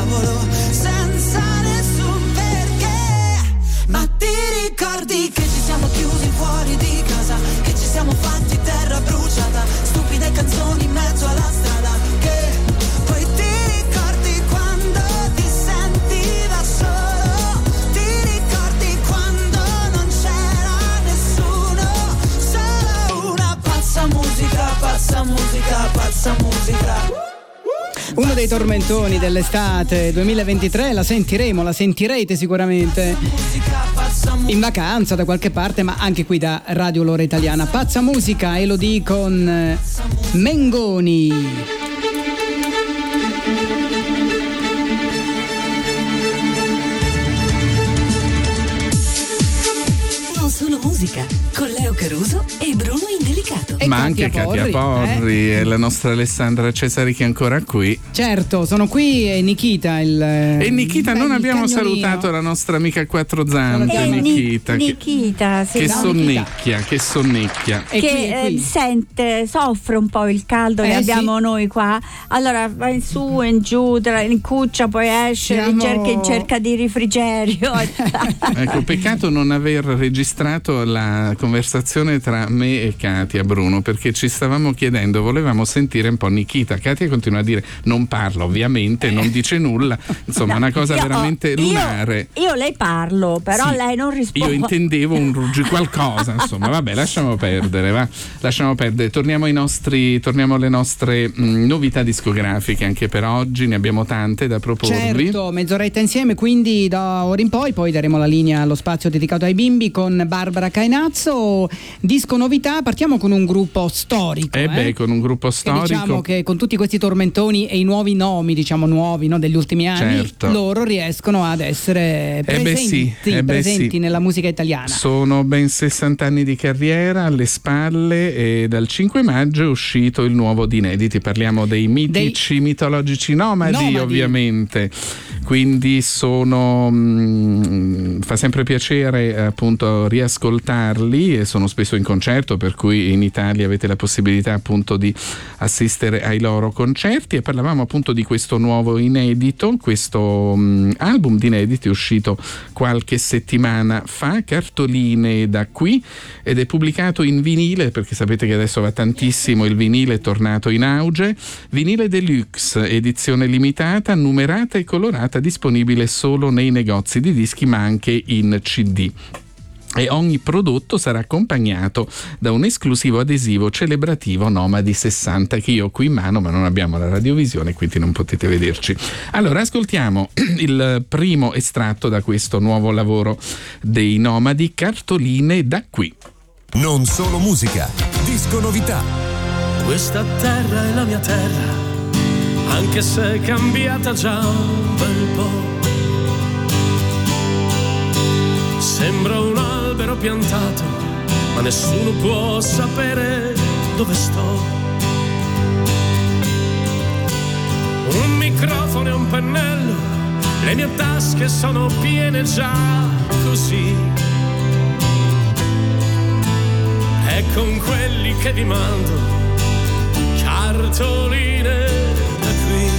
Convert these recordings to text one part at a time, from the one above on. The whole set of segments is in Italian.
tavolo senza nessun perché. Ma ti ricordi che ci siamo chiusi fuori di casa, che ci siamo fatti terra bruciata, stupide canzoni in mezzo alla strada, che poi ti ricordi quando ti senti da solo, ti ricordi quando non c'era nessuno, solo una pazza musica, pazza musica, pazza musica. Uno dei tormentoni dell'estate 2023, la sentirete sicuramente in vacanza da qualche parte, ma anche qui da Radio L'Ora Italiana. Pazza musica, Elodie con Mengoni. Non solo musica, con Leo Caruso e Bruno Indelicato. Ma anche Katia Porri e la nostra Alessandra Cesari che è ancora qui. Certo, sono qui e Nikita E Nikita non abbiamo salutato la nostra amica a quattro zampe, Nikita. Nikita, sì, che sonnecchia. Che sente, soffre un po' il caldo che abbiamo noi qua. Allora va in su e in giù, in cuccia, poi esce, in cerca di refrigerio. Ecco, peccato non aver registrato la conversazione tra me e Katia, Bruno, perché ci stavamo chiedendo, volevamo sentire un po' Nikita. Katia continua a dire non parla, ovviamente, non dice nulla, insomma, una cosa veramente lunare. Io lei parlo, però sì, lei non risponde. Io intendevo un qualcosa, insomma, vabbè, lasciamo perdere. Torniamo alle nostre novità discografiche anche per oggi, ne abbiamo tante da proporvi. Certo, mezz'oretta insieme, quindi da ora in poi daremo la linea allo spazio dedicato ai bimbi con Barbara Cainazzo. Disco novità, partiamo con un gruppo storico. Con un gruppo storico. Che diciamo che con tutti questi tormentoni e i nuovi nomi, degli ultimi anni, certo, loro riescono ad essere presenti nella musica italiana. Sono ben 60 anni di carriera alle spalle e dal 5 maggio è uscito il nuovo di inediti. Parliamo dei mitici, mitologici nomadi, ovviamente. Quindi fa sempre piacere appunto riascoltarli, e sono spesso in concerto, per cui in Italia avete la possibilità appunto di assistere ai loro concerti. E parlavamo appunto di questo nuovo inedito, questo album di inediti uscito qualche settimana fa, Cartoline da qui, ed è pubblicato in vinile, perché sapete che adesso va tantissimo il vinile, è tornato in auge. Vinile deluxe, edizione limitata, numerata e colorata, disponibile solo nei negozi di dischi ma anche in CD. E ogni prodotto sarà accompagnato da un esclusivo adesivo celebrativo Nomadi 60, che io ho qui in mano, ma non abbiamo la radiovisione, quindi non potete vederci. Allora ascoltiamo il primo estratto da questo nuovo lavoro dei Nomadi, Cartoline da qui. Non solo musica, disco novità. Questa terra è la mia terra, anche se è cambiata già un bel po'. Sembra un albero piantato, ma nessuno può sapere dove sto. Un microfono e un pennello, le mie tasche sono piene già così. E con quelli che vi mando, cartoline da qui.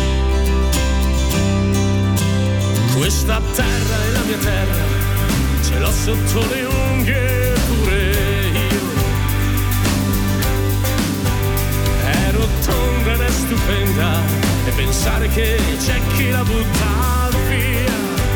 Questa terra è la mia terra, ce l'ho sotto le unghie pure io. È rotonda ed è stupenda, e pensare che c'è chi la butta via.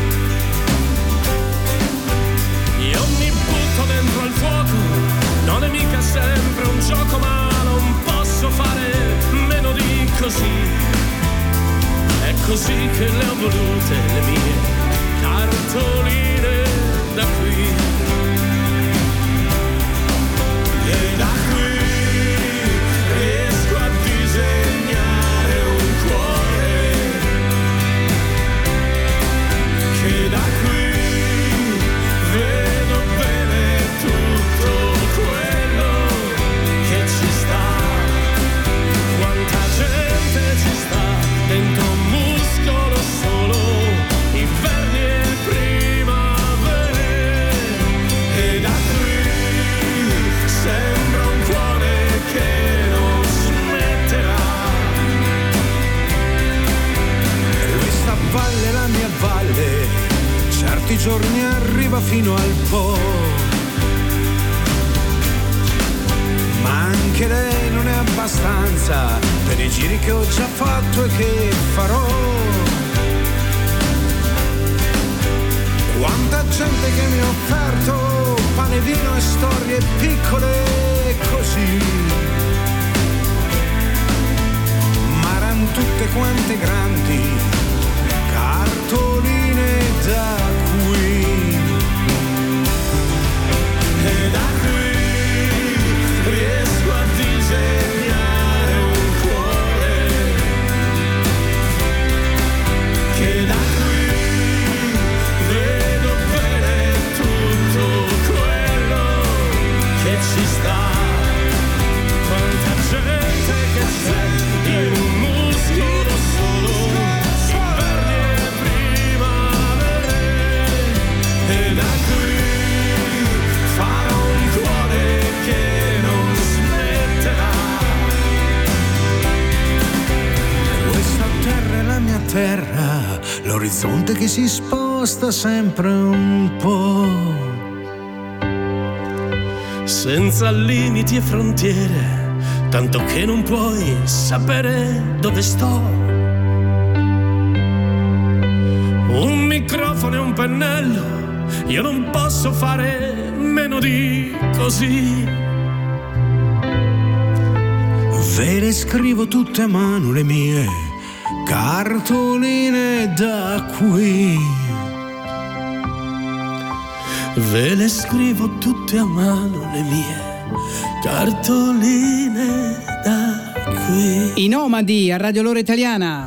Io mi butto dentro al fuoco, non è mica sempre un gioco, ma non posso fare meno di così. È così che le ho volute le mie cartoline da qui. E da qui riesco a disegnare un cuore, che da qui vedo bene tutto quello che ci sta. Quanta gente ci sta dentro un muscolo solo, inverni e primavere. E da qui sembra un tutti i giorni arriva fino al Po. Ma anche lei non è abbastanza per i giri che ho già fatto e che farò. Quanta gente che mi ha offerto pane, vino e storie piccole così, ma erano tutte quante grandi cartoline da qui. E da qui riesco a disegnare un cuore che da qui vedo bene tutto quello che ci sta. Quanta gente che c'è in un muscolo solo, inverni e primavere, e da qui farò un cuore che non smetterà. Questa terra è la mia terra, l'orizzonte che si sposta sempre un po', senza limiti e frontiere, tanto che non puoi sapere dove sto. Un microfono e un pennello, io non posso fare meno di così. Ve le scrivo tutte a mano le mie cartoline da qui. Ve le scrivo tutte a mano le mie cartoline da qui. I Nomadi a Radio Lora Italiana.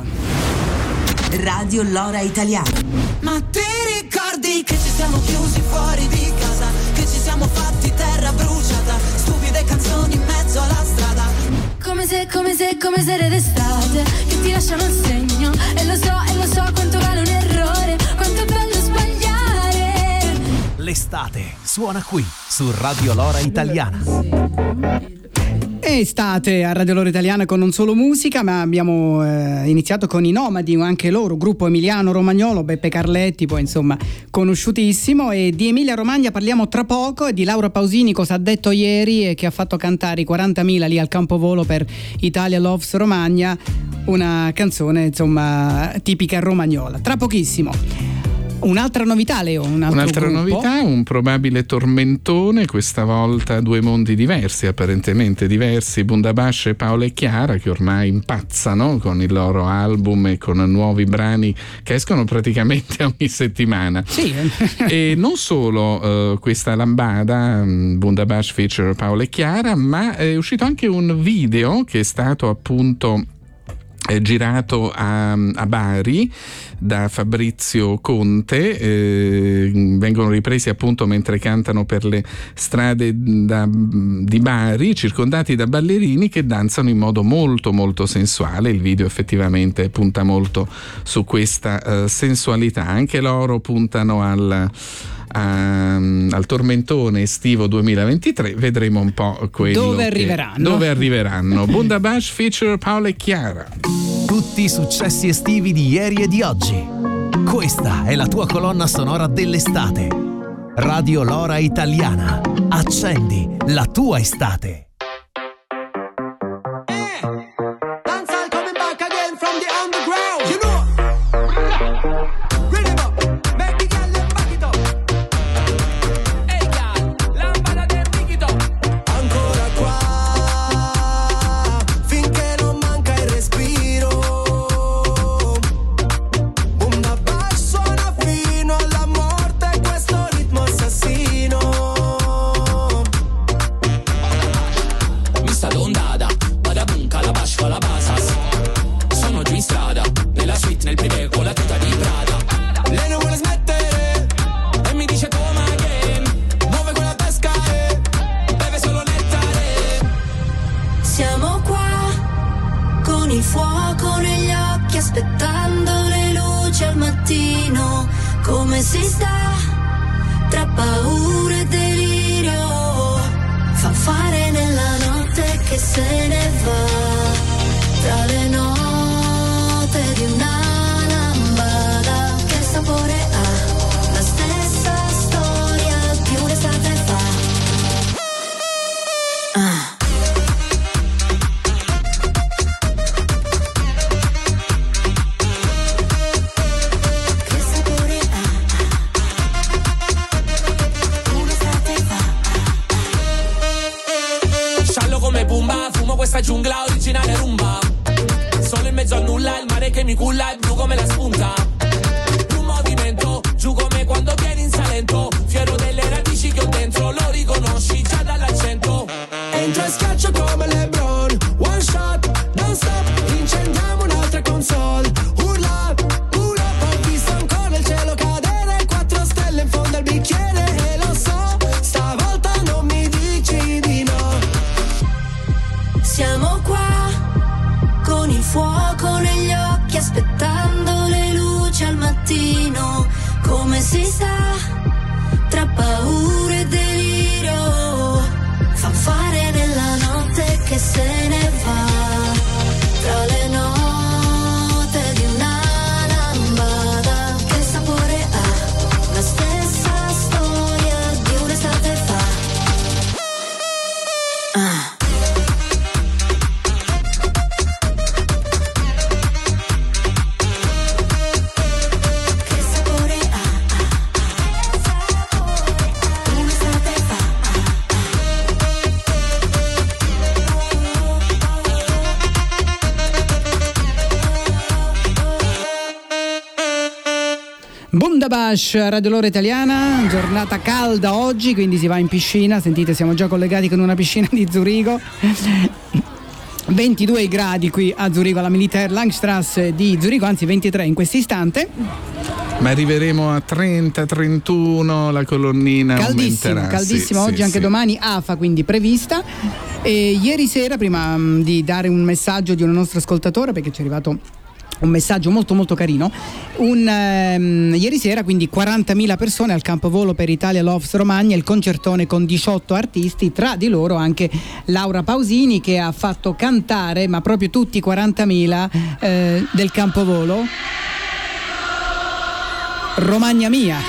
Radio Lora Italiana. Ma ti ricordi che ci siamo chiusi fuori di casa, che ci siamo fatti terra bruciata, stupide canzoni in mezzo alla strada, come se era d'estate, che ti lasciano il segno, e lo so quanto vale un errore, quanto è bello sbagliare. L'estate suona qui su Radio Lora Italiana. Estate a Radio Lora Italiana con non solo musica, ma abbiamo iniziato con i Nomadi, anche loro, gruppo emiliano-romagnolo, Beppe Carletti, poi insomma conosciutissimo, e di Emilia Romagna parliamo tra poco, e di Laura Pausini, cosa ha detto ieri e che ha fatto cantare i 40.000 lì al Campovolo per Italia Loves Romagna, una canzone insomma tipica romagnola. Tra pochissimo. Un'altra novità, Leo? Un'altra novità, un probabile tormentone, questa volta due mondi diversi, apparentemente diversi, Bundabash e Paola e Chiara, che ormai impazzano con il loro album e con nuovi brani che escono praticamente ogni settimana. Sì. E non solo questa lambada, Bundabash feature Paola e Chiara, ma è uscito anche un video che è stato appunto girato a Bari da Fabrizio Conte, vengono ripresi appunto mentre cantano per le strade di Bari, circondati da ballerini che danzano in modo molto molto sensuale. Il video effettivamente punta molto su questa sensualità. Anche loro puntano al tormentone estivo 2023, vedremo un po' quello dove arriveranno. Bundabash feature Paola e Chiara. Tutti i successi estivi di ieri e di oggi. Questa è la tua colonna sonora dell'estate. Radio Lora Italiana. Accendi la tua estate. Come si sta tra paura e delirio, fa fare nella notte che se ne va, tra le note di una lambada. Che sapore ha la stella mi culla e giù come la spunta. Un movimento, giù come quando vieni in Salento. Fiero delle radici che ho dentro, lo riconosci già dall'accento. Entro e schiaccio come LeBron, one shot, non stop, incendiamo un'altra console. Urla, urla, ho visto ancora il cielo cadere, 4 stelle in fondo al bicchiere. E lo so, stavolta non mi dici di no. Siamo qua, con il fuoco negli occhi, aspettando le luci al mattino. Come si sa, tra paura e delirio, fanfare nella notte che se ne va, tra le note di una lambada. Che sapore ha la stessa storia di un'estate fa. Che sapore ha un'estate fa. Bundabash, Radio Lora Italiana, giornata calda oggi, quindi si va in piscina. Sentite, siamo già collegati con una piscina di Zurigo. 22 gradi qui a Zurigo, alla Militär Langstrasse di Zurigo, anzi 23 in questo istante. Ma arriveremo a 30-31, la colonnina Caldissimo, aumenterà. caldissimo oggi, anche domani AFA quindi prevista. E ieri sera, prima di dare un messaggio di un nostro ascoltatore, perché ci è arrivato un messaggio molto molto carino, ieri sera quindi 40.000 persone al campovolo per Italia Loves Romagna, il concertone con 18 artisti, tra di loro anche Laura Pausini, che ha fatto cantare, ma proprio tutti 40.000 del campovolo, Romagna mia.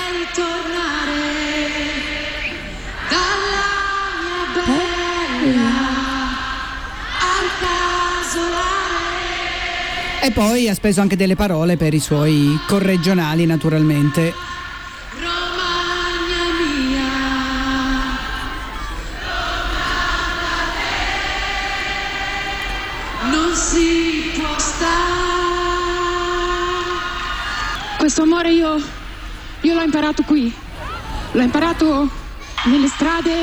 E poi ha speso anche delle parole per i suoi corregionali, naturalmente. Romagna mia, non si può stare. Questo amore io l'ho imparato qui, l'ho imparato nelle strade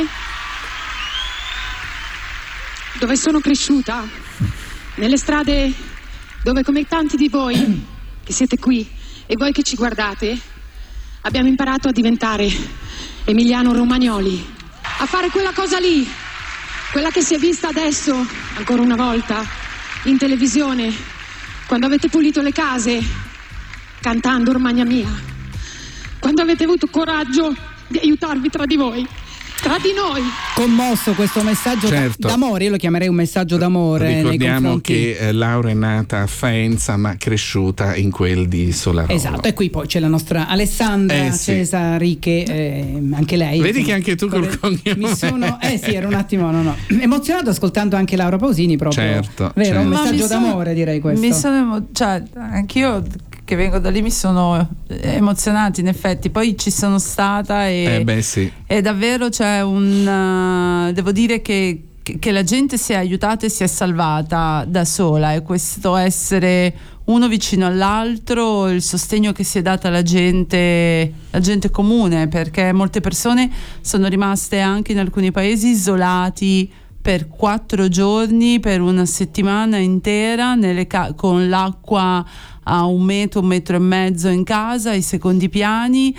dove sono cresciuta, nelle strade dove, come tanti di voi che siete qui e voi che ci guardate, abbiamo imparato a diventare Emiliano Romagnoli, a fare quella cosa lì, quella che si è vista adesso, ancora una volta, in televisione, quando avete pulito le case, cantando Romagna mia, quando avete avuto coraggio di aiutarvi tra di voi, tra di noi. Commosso questo messaggio, certo, d'amore, io lo chiamerei un messaggio d'amore. Ricordiamo che Laura è nata a Faenza ma cresciuta in quel di Solarolo. Esatto, e qui poi c'è la nostra Alessandra Cesari, che anche lei. Vedi che anche tu col cognome. Ero un attimo emozionato ascoltando anche Laura Pausini, proprio. Certo, vero, certo. Un messaggio d'amore, direi questo. Anch'io che vengo da lì mi sono emozionati, in effetti. Poi ci sono stata e davvero c'è devo dire che la gente si è aiutata e si è salvata da sola, e questo essere uno vicino all'altro, il sostegno che si è data alla gente comune, perché molte persone sono rimaste anche in alcuni paesi isolati per 4 giorni, per una settimana intera, con l'acqua a 1 metro, 1,5 metri in casa, ai secondi piani,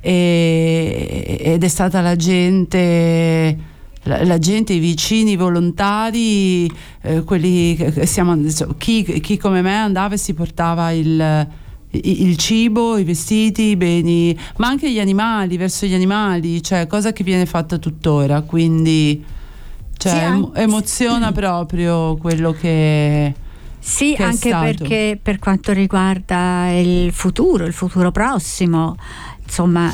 ed è stata la gente, i vicini, i volontari, quelli chi come me andava e si portava il cibo, i vestiti, i beni, ma anche gli animali, verso gli animali, cioè cosa che viene fatta tuttora, quindi emoziona proprio quello che sì, che anche perché per quanto riguarda il futuro prossimo, insomma,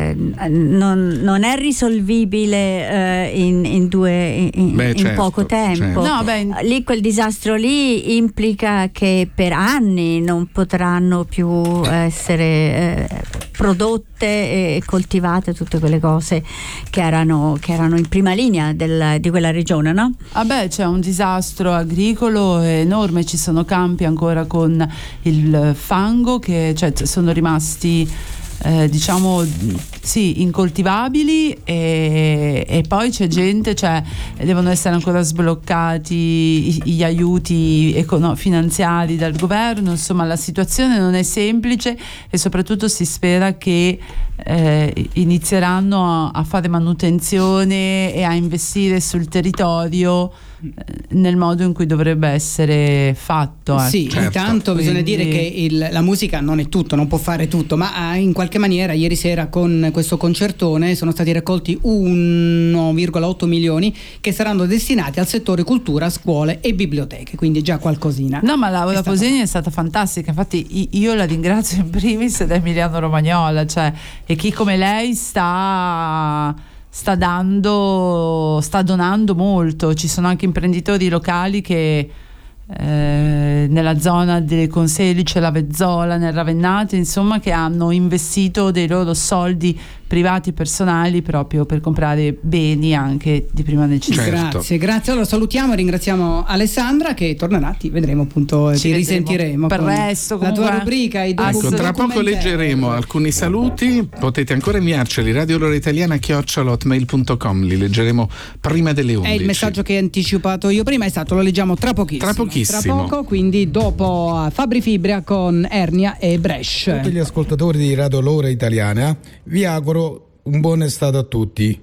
non è risolvibile in poco tempo. Certo. Lì quel disastro lì implica che per anni non potranno più essere prodotte e coltivate tutte quelle cose che erano in prima linea di quella regione, no? C'è un disastro agricolo enorme, ci sono campi ancora con il fango che sono rimasti incoltivabili, e poi c'è gente, devono essere ancora sbloccati gli aiuti finanziari dal governo. Insomma, la situazione non è semplice e soprattutto si spera che inizieranno a fare manutenzione e a investire sul territorio nel modo in cui dovrebbe essere fatto. Sì, certo. Intanto bisogna dire che la musica non è tutto, non può fare tutto, ma in qualche maniera ieri sera con questo concertone sono stati raccolti 1,8 milioni che saranno destinati al settore cultura, scuole e biblioteche, quindi già qualcosina. No, ma Laura Pausini è stata fantastica, infatti io la ringrazio in primis da Emiliano Romagnola, e chi come lei sta donando molto. Ci sono anche imprenditori locali che nella zona delle Conselice, la Vezzola, nel Ravennate, insomma, che hanno investito dei loro soldi privati personali proprio per comprare beni anche di prima necessità. Certo. Grazie. Allora salutiamo e ringraziamo Alessandra che tornerà, ti vedremo appunto, ti risentiremo per resto, la tua rubrica. Tra poco leggeremo alcuni saluti, potete ancora inviarceli radioloritalia@hotmail.com, li leggeremo prima delle 11. È il messaggio che ho anticipato io prima, lo leggiamo tra pochissimo. Tra poco, quindi dopo Fabri Fibria con Ernia e Brescia. Tutti gli ascoltatori di Radio L'Ora Italiana vi auguro un buon estate a tutti.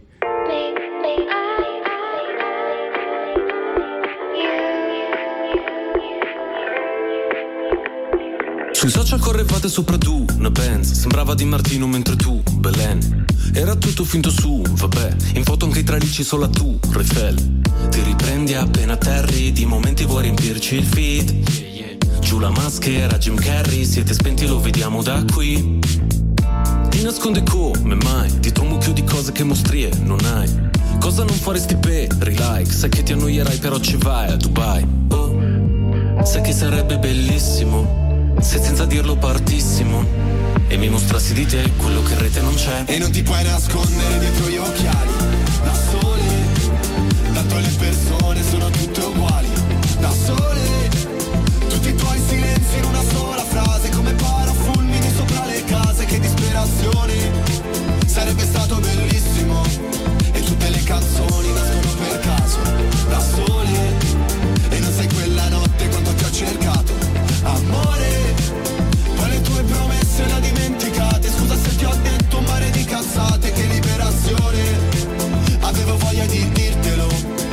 Sui social correvate sopra tu, una Benz, sembrava Di Martino mentre tu, Belen. Era tutto finto su, vabbè, in foto anche i tralicci solo a tu, Eiffel. Ti riprendi appena atterri, di momenti vuoi riempirci il feed. Giù la maschera, Jim Carrey, siete spenti, lo vediamo da qui. Ti nasconde come mai, dietro un mucchio di cose che mostrie non hai. Cosa non faresti per like, sai che ti annoierai però ci vai a Dubai. Oh, sai che sarebbe bellissimo se senza dirlo partissimo e mi mostrassi di te quello che in rete non c'è. E non ti puoi nascondere dietro gli occhiali, da sole, tanto le persone sono tutte uguali, da sole, tutti i tuoi silenzi in una sola frase, come parafulmini sopra le case, che disperazione, sarebbe stato bellissimo, e tutte le canzoni nascono per caso, da sole, e non sai quella notte quando ti ho cercato, amore, poi le tue promesse le dimenticate, scusa se ti ho detto un mare di cazzate, che liberazione, avevo voglia di dirtelo.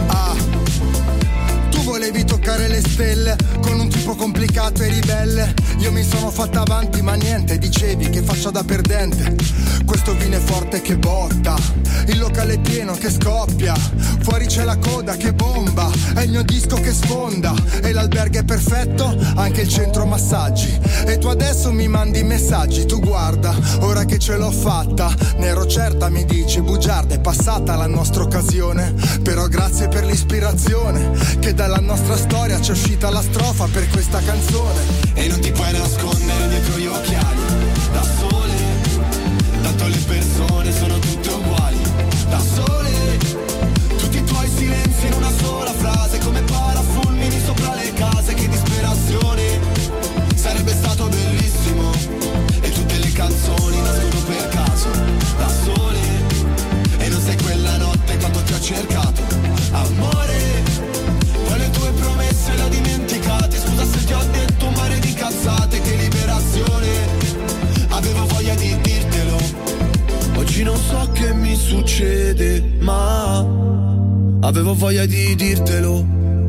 Tu volevi toccare le stelle con un tipo complicato e ribelle, io mi sono fatta avanti ma niente, dicevi che faccia da perdente, questo vino è forte che botta, il locale è pieno che scoppia, fuori c'è la coda che bomba, è il mio disco che sfonda, e l'albergo è perfetto, anche il centro massaggi, e tu adesso mi mandi messaggi, tu guarda, ora che ce l'ho fatta, ne ero certa, mi dici bugiarda, è passata la nostra occasione, però grazie per l'ispirazione, che dalla nostra storia c'è uscita la strofa per questa canzone. E non ti puoi nascondere dietro gli occhiali, da sole, tanto le persone sono tutte uguali, da sole, tutti i tuoi silenzi in una sola frase, come parafulmini sopra le case, che disperazione, sarebbe stato bellissimo, e tutte le canzoni nascono per caso, da sole, e non sei quella notte quando ti ho cercato, amore, poi le tue promesse le ho dimenticate, scusa se ti ho detto un mare di cazzate, che liberazione, avevo voglia di dirtelo, oggi non so che mi succede, ma avevo voglia di dirtelo,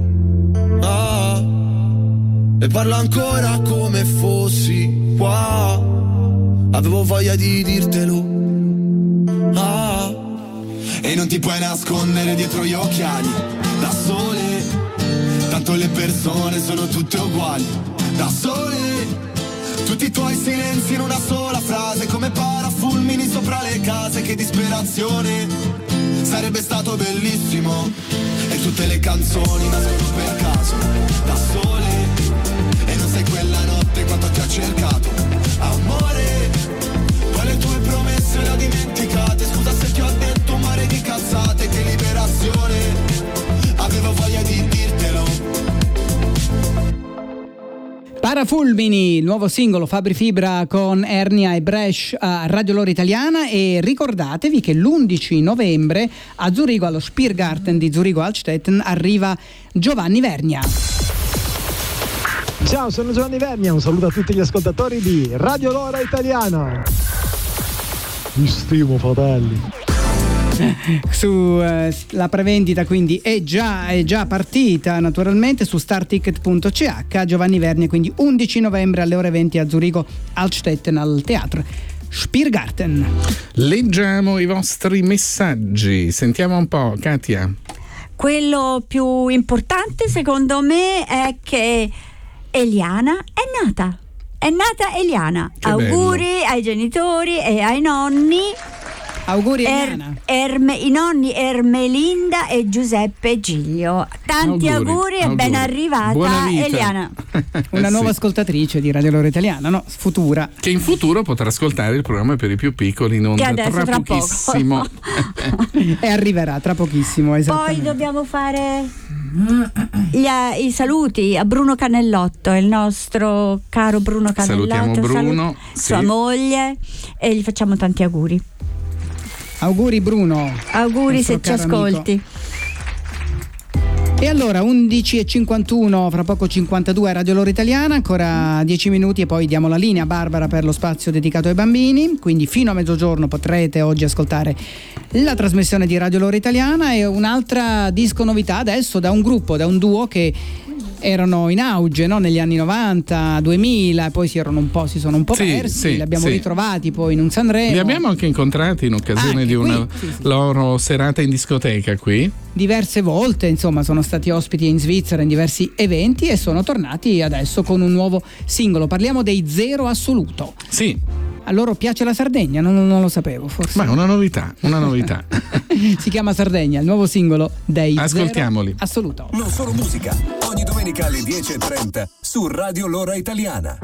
e parlo ancora come fossi qua, avevo voglia di dirtelo, e non ti puoi nascondere dietro gli occhiali, da sole, tanto le persone sono tutte uguali, da sole, tutti i tuoi silenzi in una sola frase, come parafulmini sopra le case, che disperazione, sarebbe stato bellissimo, e tutte le canzoni nascono per caso, da sole, e non sai quella notte quanto ti ho cercato, amore, poi le tue Parafulmini, il nuovo singolo Fabri Fibra con Ernia e Bresh a Radio Lora Italiana, e ricordatevi che l'11 novembre a Zurigo, allo Spiergarten di Zurigo Altstetten, arriva Giovanni Vernia. Ciao, sono Giovanni Vernia, un saluto a tutti gli ascoltatori di Radio Lora Italiana. Vi stimo, fratelli. La prevendita quindi è già partita naturalmente su starticket.ch. Giovanni Vernia, quindi 11 novembre alle ore 20 a Zurigo Altstetten al teatro Spiergarten. Leggiamo i vostri messaggi, sentiamo un po', Katia. Quello più importante secondo me è che Eliana è nata Eliana. Che auguri bello. Ai genitori e ai nonni. Auguri Eliana. I nonni Ermelinda e Giuseppe Giglio. Tanti auguri e ben arrivata Eliana. Una nuova ascoltatrice di Radio Lora Italiana, no? Futura. Che in futuro potrà ascoltare il programma per i più piccoli in onda tra pochissimo. E arriverà tra pochissimo, esattamente. Poi dobbiamo fare i saluti a Bruno Cannellotto, il nostro caro Bruno Cannellotto. Salutiamo Bruno, sua moglie, e gli facciamo tanti auguri. Auguri Bruno. Auguri se ci ascolti. Amico. E allora 11:51, fra poco 52 a Radio Lora Italiana, ancora 10 minuti e poi diamo la linea a Barbara per lo spazio dedicato ai bambini, quindi fino a mezzogiorno potrete oggi ascoltare la trasmissione di Radio Lora Italiana. E un'altra disco novità adesso da un duo che erano in auge, no? Negli anni 90, 2000, poi si sono un po' persi, li abbiamo ritrovati poi in un Sanremo. Li abbiamo anche incontrati in occasione di una loro serata in discoteca qui. Diverse volte, insomma, sono stati ospiti in Svizzera in diversi eventi e sono tornati adesso con un nuovo singolo. Parliamo dei Zero Assoluto. Sì. A loro piace la Sardegna? Non lo sapevo, forse. Ma una novità. Si chiama Sardegna, il nuovo singolo dei Ascoltiamoli. Zero Assoluto. Non solo musica, ogni domenica alle 10:30 su Radio Lora Italiana.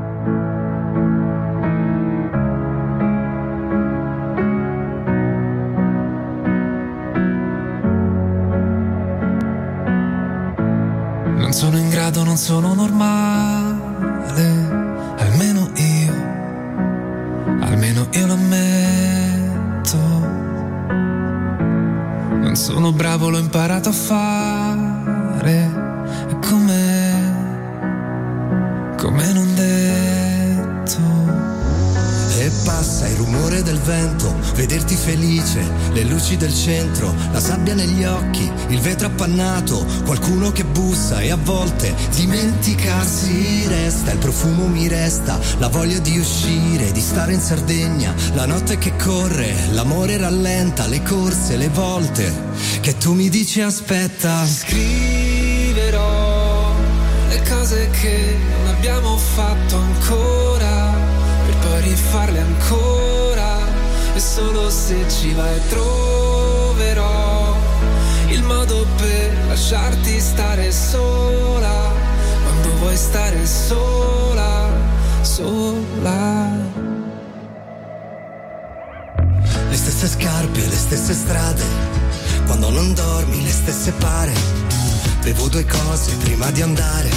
Non sono in grado, non sono normale, almeno io lo ammetto. Non sono bravo, l'ho imparato a fare, è come non detto. E passa il rumore del vento, vederti felice, le luci del centro, la sabbia negli occhi, il vetro appannato, qualcuno che bussa e a volte dimenticarsi resta, il profumo mi resta, la voglia di uscire, di stare in Sardegna, la notte che corre, l'amore rallenta, le corse, le volte che tu mi dici aspetta. Scriverò le cose che non abbiamo fatto ancora, poi rifarle ancora, e solo se ci vai troverò il modo per lasciarti stare sola, quando vuoi stare sola. Le stesse scarpe, le stesse strade, quando non dormi le stesse pare, bevo 2 cose prima di andare,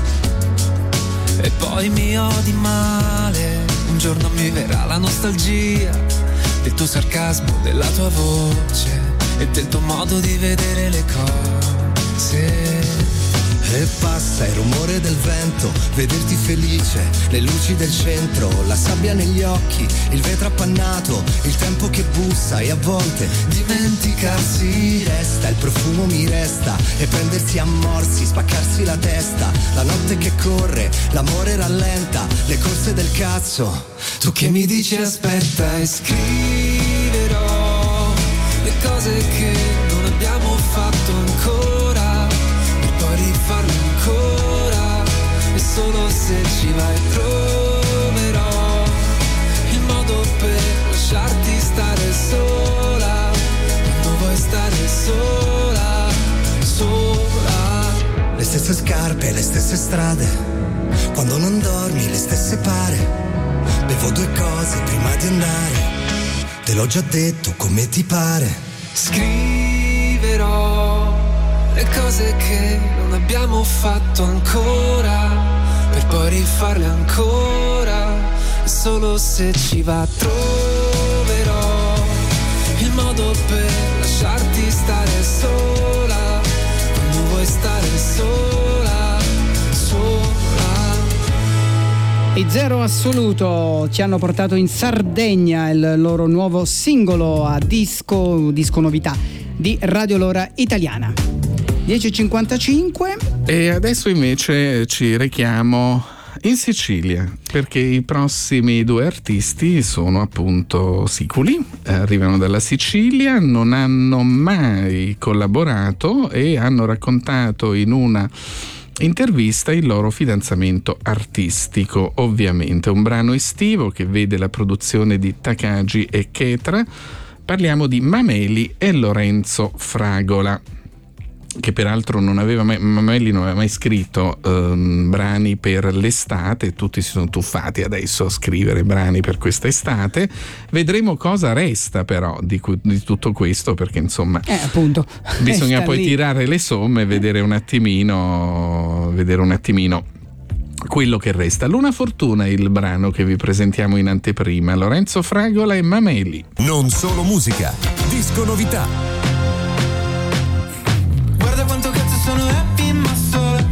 e poi mi odi male. Un giorno mi verrà la nostalgia del tuo sarcasmo, della tua voce e del tuo modo di vedere le cose. E passa il rumore del vento, vederti felice, le luci del centro, la sabbia negli occhi, il vetro appannato, il tempo che bussa e a volte dimenticarsi resta, il profumo mi resta, e prendersi a morsi, spaccarsi la testa, la notte che corre, l'amore rallenta, le corse del cazzo, tu che mi dici aspetta. E scriverò le cose che non abbiamo fatto ancora, poi rifarlo ancora, e solo se ci vai troverò il modo per lasciarti stare sola, quando vuoi stare sola. Le stesse scarpe, le stesse strade, quando non dormi le stesse pare, bevo 2 cose prima di andare, te l'ho già detto come ti pare. Scriverò le cose che non abbiamo fatto ancora, per poi rifarle ancora. Solo se ci va troverò il modo per lasciarti stare sola quando vuoi stare sola, sola. I Zero Assoluto ci hanno portato in Sardegna il loro nuovo singolo a disco novità di Radio Lora Italiana. 10:55 e adesso invece ci rechiamo in Sicilia, perché i prossimi due artisti sono appunto siculi, arrivano dalla Sicilia, non hanno mai collaborato e hanno raccontato in una intervista il loro fidanzamento artistico. Ovviamente un brano estivo che vede la produzione di Takagi e Ketra. Parliamo di Mameli e Lorenzo Fragola, che peraltro Mameli non aveva mai scritto brani per l'estate. Tutti si sono tuffati adesso a scrivere brani per questa estate. Vedremo cosa resta però di tutto questo, perché insomma appunto bisogna poi tirare le somme e vedere un attimino quello che resta. Luna Fortuna è il brano che vi presentiamo in anteprima. Lorenzo Fragola e Mameli. Non solo musica, disco novità. Sono happy ma sola.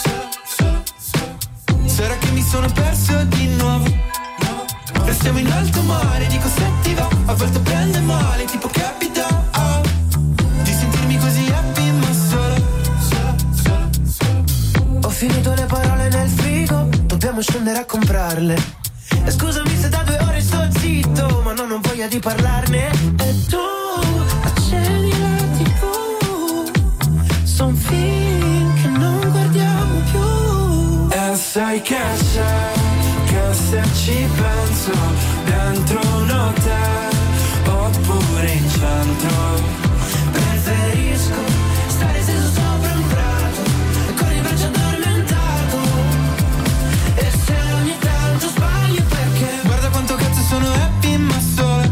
Sarà che mi sono perso di nuovo. Restiamo in alto mare, dico se ti va. A volte prende male, tipo capita di sentirmi così happy ma sola. Ho finito le parole nel frigo, dobbiamo scendere a comprarle. E scusami se da 2 ore sto zitto, ma non ho voglia di parlarne. E tu accendi la TV, son film che non guardiamo più. E sai che se ci penso dentro un hotel oppure in centro, preferisco stare steso sopra un prato e con il braccio addormentato. E se ogni tanto sbaglio perché guarda quanto cazzo sono happy ma sola.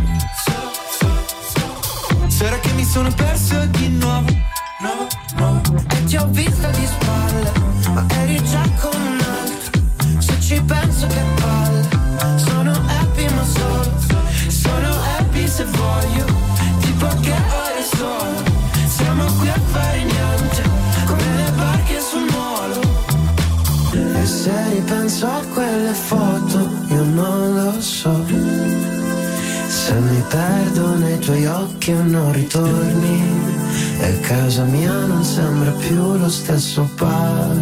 Sarà che mi sono perso di nuovo. No. E ti ho visto di spalle, ma eri già con un altro. Se ci penso che palle, sono happy ma solo. Sono happy se voglio, tipo che ore sono. Siamo qui a fare niente, come le barche sul molo. E se ripenso a quelle foto, io non lo so. Se mi perdo nei tuoi occhi e non ritorni, e casa mia non sembra più lo stesso bar.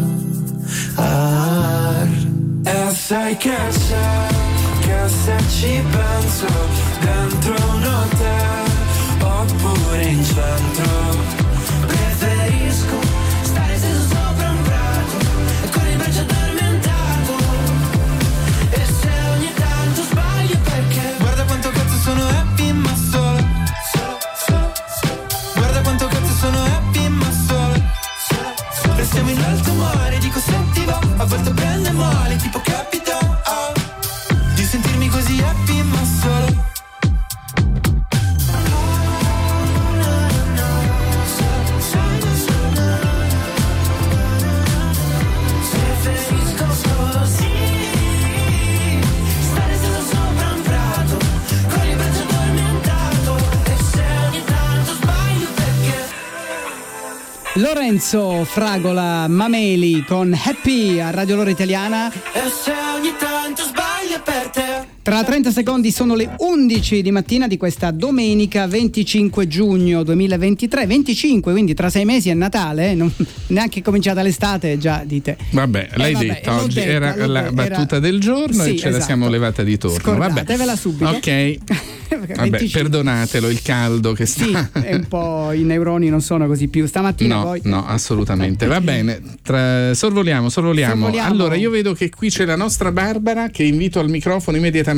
E sai che se ci penso dentro un hotel oppure in centro, preferisco stare steso sopra un prato e con il braccio addormentato. E se ogni tanto sbaglio perché guarda quanto cazzo sono happy ma sola. Guarda quanto cazzo sono happy ma sola. Restiamo in alto mare, dico se ti va. A volte prende male, tipo capita di sentirmi così happy ma sola. Lorenzo Fragola, Mameli con Happy a Radio Lora Italiana. E se ogni tanto sbaglio per te. Tra 30 secondi sono le 11 di mattina di questa domenica 25 giugno 2023. 25, quindi tra 6 mesi è Natale, non neanche cominciata l'estate, già dite. Vabbè, l'hai detto, oggi era la battuta del giorno, sì, e ce la siamo levata di torno. Scordatevela subito. Ok. Vabbè, perdonatelo il caldo che sta. Sì, è un po', i neuroni non sono così più stamattina. No, assolutamente. Va bene, sorvoliamo. Allora, io vedo che qui c'è la nostra Barbara che invito al microfono immediatamente.